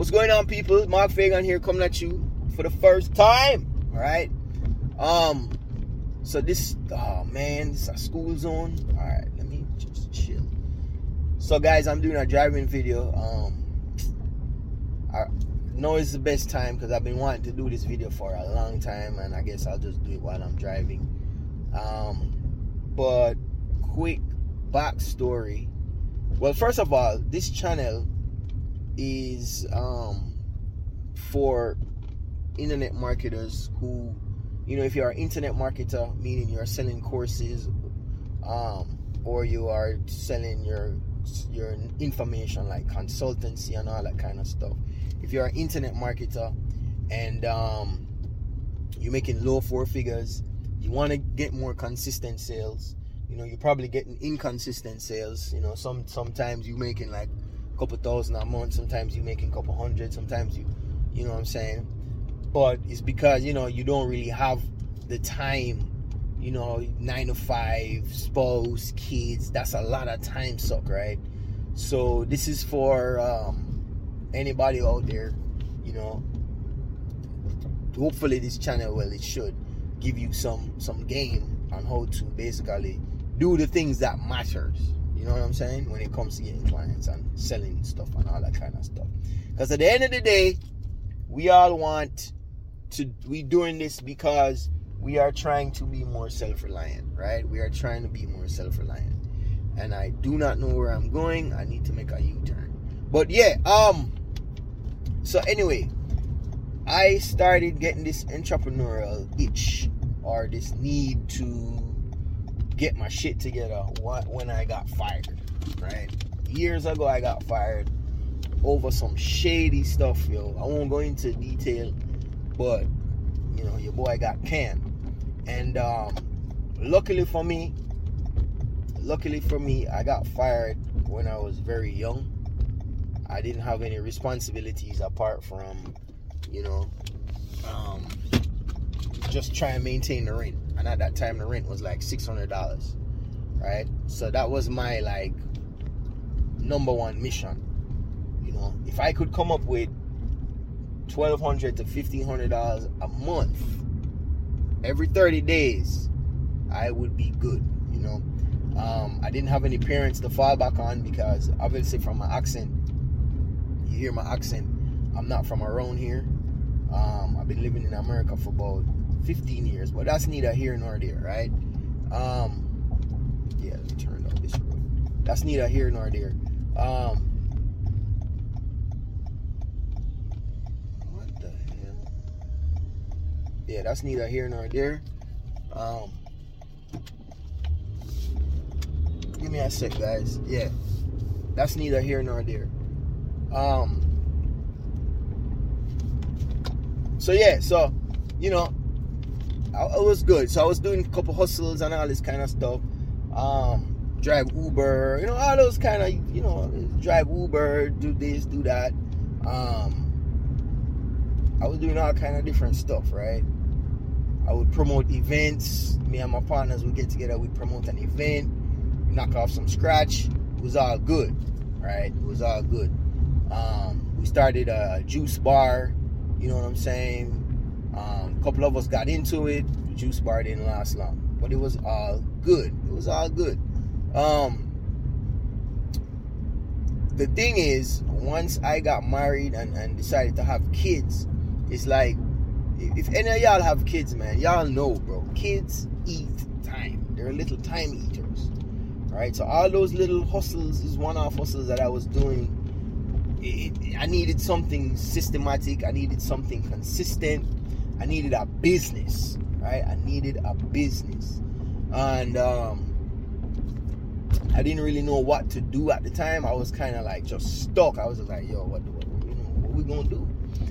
What's going on, people? Mark Fagan here, coming at you for the first time. All right. So this, this is a school zone. All right, let me just chill. So guys, I'm doing a driving video. I know it's the best time because I've been wanting to do this video for a long time, and I guess I'll just do it while I'm driving. But quick backstory. Well, first of all, this channel is for internet marketers who, if you're an internet marketer, meaning you're selling courses, or you are selling your information like consultancy and all that kind of stuff. If you're an internet marketer and you're making low four figures, you want to get more consistent sales. You're probably getting inconsistent sales. Sometimes you're making like a couple thousand a month, sometimes you're making a couple hundred, sometimes you know what I'm saying? But it's because, you don't really have the time, 9 to 5, spouse, kids. That's a lot of time suck, right? So this is for anybody out there, hopefully this channel, it should give you some game on how to basically do the things that matters. You know what I'm saying? When it comes to getting clients and selling stuff and all that kind of stuff. Because at the end of the day, we all want to be doing this because we are trying to be more self-reliant, right? We are trying to be more self-reliant. And I do not know where I'm going. I need to make a U-turn. But yeah, so anyway, I started getting this entrepreneurial itch, or this need to get my shit together when I got fired, right? Years ago, I got fired over some shady stuff, yo. I won't go into detail, but, your boy got canned. And luckily for me, I got fired when I was very young. I didn't have any responsibilities apart from, just try and maintain the rent. And at that time, the rent was like $600, right? So that was my number one mission. If I could come up with $1,200 to $1,500 a month every 30 days, I would be good. I didn't have any parents to fall back on because obviously from my accent, you hear my accent, I'm not from around here. I've been living in America for about 15 years, but that's neither here nor there, right? Yeah, let me turn up this road. That's neither here nor there. What the hell? Yeah, that's neither here nor there. Give me a sec, guys. Yeah, that's neither here nor there. So yeah, I was good. So I was doing a couple hustles and all this kind of stuff. Drive Uber, all those kind of, drive Uber, do this, do that. I was doing all kind of different stuff, right? I would promote events. Me and my partners would get together, we'd promote an event, knock off some scratch. It was all good, right? It was all good. We started a juice bar, you know what I'm saying? A couple of us got into it. The juice bar didn't last long, but it was all good. It was all good. The thing is, once I got married and decided to have kids, it's like, if any of y'all have kids, man, y'all know, bro, kids eat time. They're little time eaters, right? So all those little hustles, these one-off hustles that I was doing, I needed something systematic. I needed something consistent. I needed a business, right? I needed a business. And I didn't really know what to do at the time. I was kind of like just stuck. I was just like, yo, what we gonna do?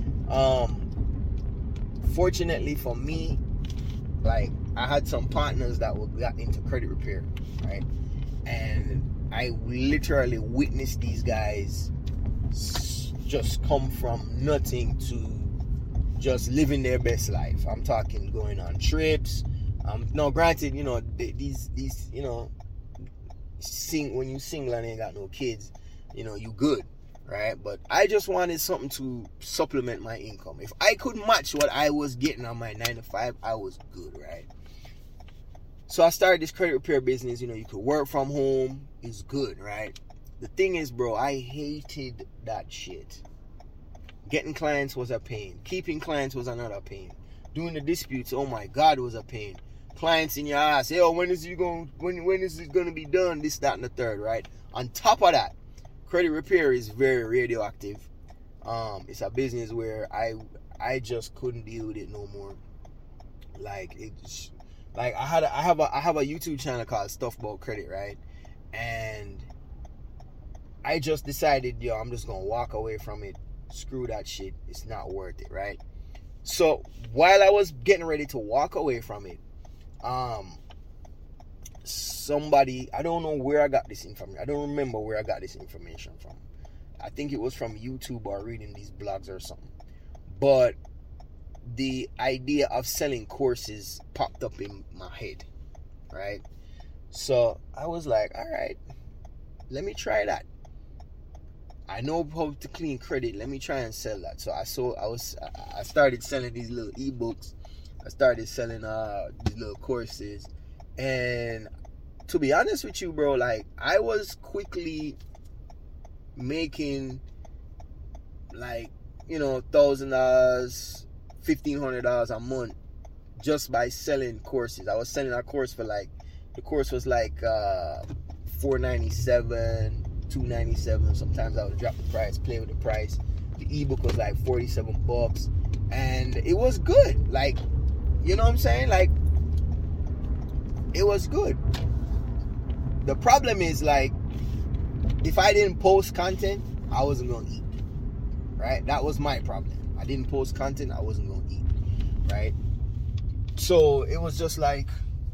Fortunately for me, I had some partners that got into credit repair, right? And I literally witnessed these guys just come from nothing to just living their best life. I'm talking going on trips. Now, granted, these when you single and ain't got no kids, you good. right? But I just wanted something to supplement my income. If I could match what I was getting on my 9 to 5, I was good, right? So I started this credit repair business. You know, you could work from home. It's good, right? The thing is, bro, I hated that shit. Getting clients was a pain. Keeping clients was another pain. Doing the disputes, oh my God, was a pain. Clients in your ass, hey, when is it going to be done? This, that, and the third, right? On top of that, credit repair is very radioactive. It's a business where I just couldn't deal with it no more. Like I have a YouTube channel called Stuff About Credit, right? And I just decided, I'm just gonna walk away from it. Screw that shit. It's not worth it, right? So while I was getting ready to walk away from it, somebody, I don't know where I got this information. I don't remember where I got this information from. I think it was from YouTube or reading these blogs or something. But the idea of selling courses popped up in my head, right? So I was like, all right, let me try that. I know how to clean credit. Let me try and sell that. So I started selling these little ebooks. I started selling these little courses. And to be honest with you, bro, like I was quickly making like, $1,000, $1,500 a month just by selling courses. I was selling a course for the course was like $497, $297. Sometimes I would drop the price, play with the price. The ebook was like $47, and it was good. Like, you know what I'm saying? Like, it was good. The problem is, like, if I didn't post content, I wasn't gonna eat. Right? That was my problem. I didn't post content, I wasn't gonna eat. Right? So it was just like,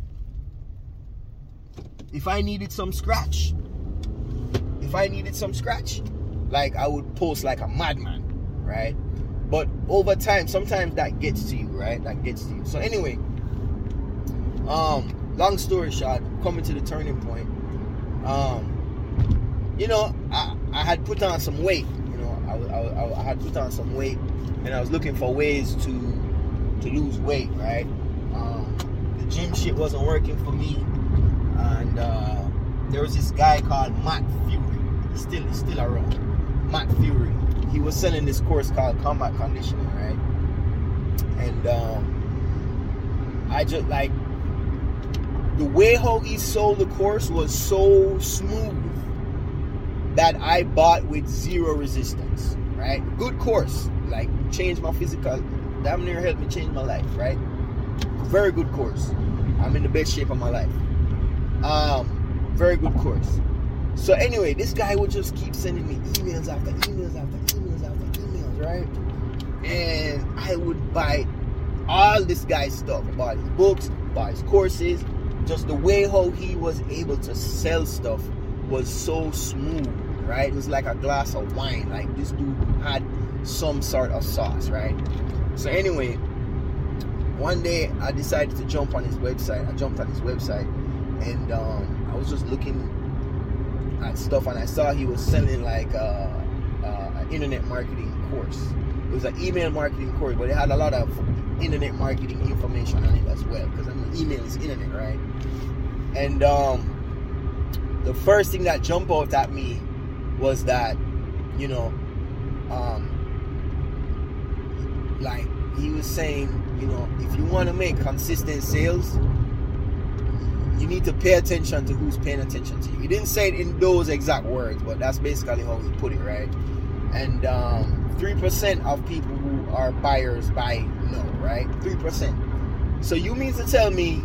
if I needed some scratch, like I would post like a madman, right? But over time, sometimes that gets to you, right? So anyway, long story short, coming to the turning point, I had put on some weight. I had put on some weight, and I was looking for ways to lose weight, right? The gym shit wasn't working for me, and there was this guy called Matt Fury. He's still around. Matt Fury. He was selling this course called Combat Conditioning, right? And I just like the way how he sold the course was so smooth that I bought with zero resistance, right? Good course, like changed my physical, damn near helped me change my life, right? Very good course. I'm in the best shape of my life. Very good course. So anyway, this guy would just keep sending me emails after emails after emails after emails, right? And I would buy all this guy's stuff. I bought his books, bought his courses. Just the way how he was able to sell stuff was so smooth, right? It was like a glass of wine. Like, this dude had some sort of sauce, right? So anyway, one day I decided to jump on his website. I jumped on his website, and I was just looking at stuff, and I saw he was selling like an internet marketing course. It was an email marketing course, but it had a lot of internet marketing information on it as well, because email is internet, right? And the first thing that jumped out at me was that, like he was saying, if you want to make consistent sales, you need to pay attention to who's paying attention to you. He didn't say it in those exact words, but that's basically how he put it, right? And 3% of people who are buyers buy no, right? 3%. So you mean to tell me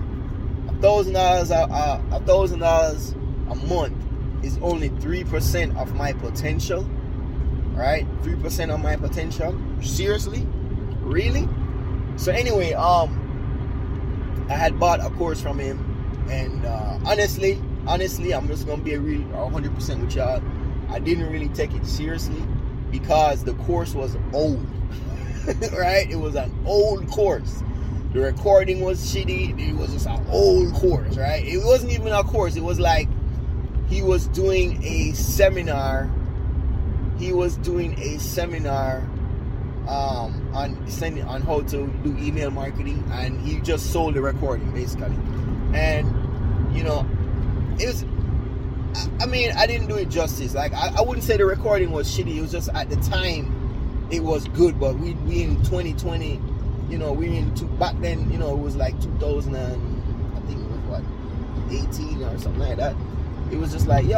$1,000 a month is only 3% of my potential, right? 3% of my potential? Seriously? Really? So anyway, I had bought a course from him, and honestly, I'm just gonna be 100% with y'all. I didn't really take it seriously because the course was old, right? It was an old course. The recording was shitty. It was just an old course, right? It wasn't even a course. It was like he was doing a seminar he was doing a seminar on how to do email marketing, and he just sold the recording basically. And it was, I mean, I didn't do it justice. Like, I wouldn't say the recording was shitty. It was just at the time it was good, but we in 2020, back then, it was like 2000 and I think it was what, 18 or something like that. It was just like,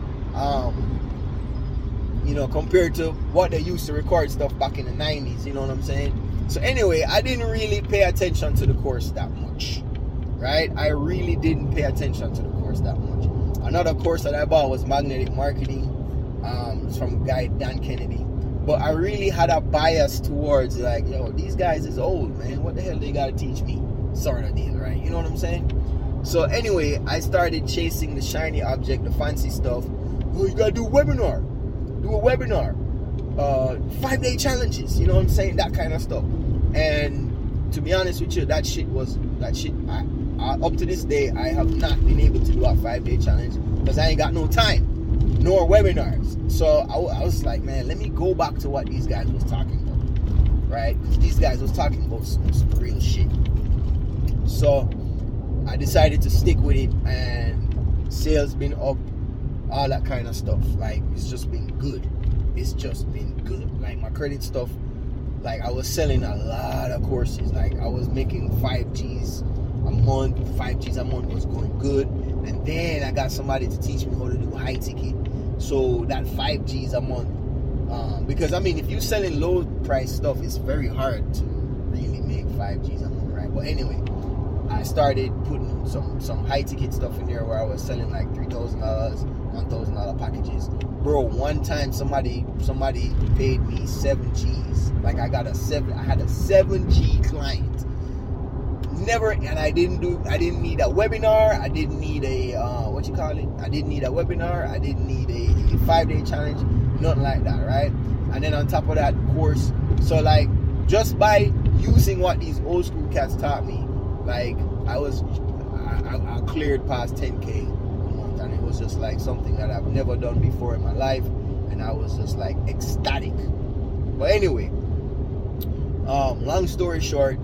compared to what they used to record stuff back in the 90s, you know what I'm saying? So anyway, I didn't really pay attention to the course that much, right? I really didn't pay attention to the course that much. Another course that I bought was Magnetic Marketing. It's from a guy, Dan Kennedy. But I really had a bias towards, like, these guys is old, man. What the hell they gotta teach me? Sort of deal, right? You know what I'm saying? So anyway, I started chasing the shiny object, the fancy stuff. Oh, you gotta do a webinar. Do a webinar. 5-day challenges, you know what I'm saying? That kind of stuff. And to be honest with you, that shit, up to this day, I have not been able to do a 5-day challenge because I ain't got no time, nor webinars. So I was like, man, let me go back to what these guys was talking about, right? Because these guys was talking about some real shit. So I decided to stick with it, and sales been up, all that kind of stuff. Like, it's just been good. It's just been good. Like, my credit stuff, like, I was selling a lot of courses. Like, I was making 5Gs a month. 5Gs a month was going good. And then I got somebody to teach me how to do high ticket. So that 5Gs a month, because I mean, if you're selling low price stuff, it's very hard to really make 5Gs a month, right? But anyway, I started putting some high ticket stuff in there where I was selling like $3,000, $1,000 packages. Bro, one time somebody paid me 7Gs. Like, I had a 7G client. Never, and I didn't need a webinar. I didn't need a I didn't need a webinar. I didn't need a 5-day challenge. Nothing like that, right? And then on top of that, course. So like, just by using what these old school cats taught me, like, I cleared past 10K a month, and it was just like something that I've never done before in my life, and I was just like ecstatic. But anyway, long story short,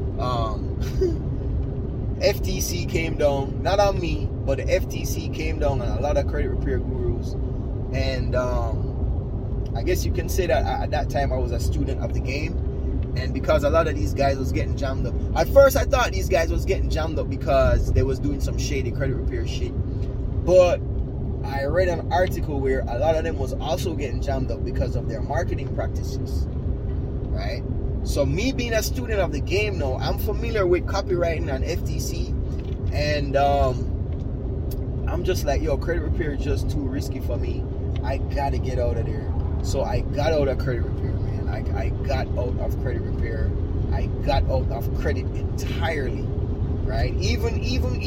FTC came down, not on me, but the FTC came down on a lot of credit repair gurus. And I guess you can say that at that time I was a student of the game. And because a lot of these guys was getting jammed up. At first I thought these guys was getting jammed up because they was doing some shady credit repair shit. But I read an article where a lot of them was also getting jammed up because of their marketing practices, right? So me being a student of the game now, I'm familiar with copywriting and FTC, and I'm just like, credit repair is just too risky for me. I gotta get out of there. So I got out of credit repair, man. I got out of credit repair. I got out of credit entirely, right? Even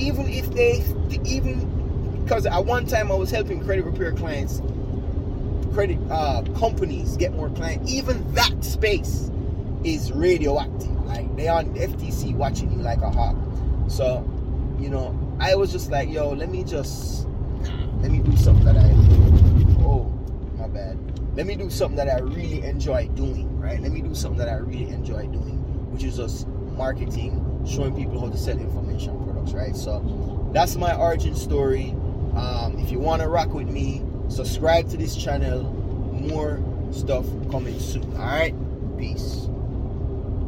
because at one time I was helping credit repair clients, credit companies get more clients. Even that space is radioactive. Like, they on FTC watching you like a hawk. So, I was just like, let me do something that let me do something that I really enjoy doing, right? Let me do something that I really enjoy doing, which is just marketing, showing people how to sell information products, right? So that's my origin story. If you want to rock with me, subscribe to this channel. More stuff coming soon. All right, peace.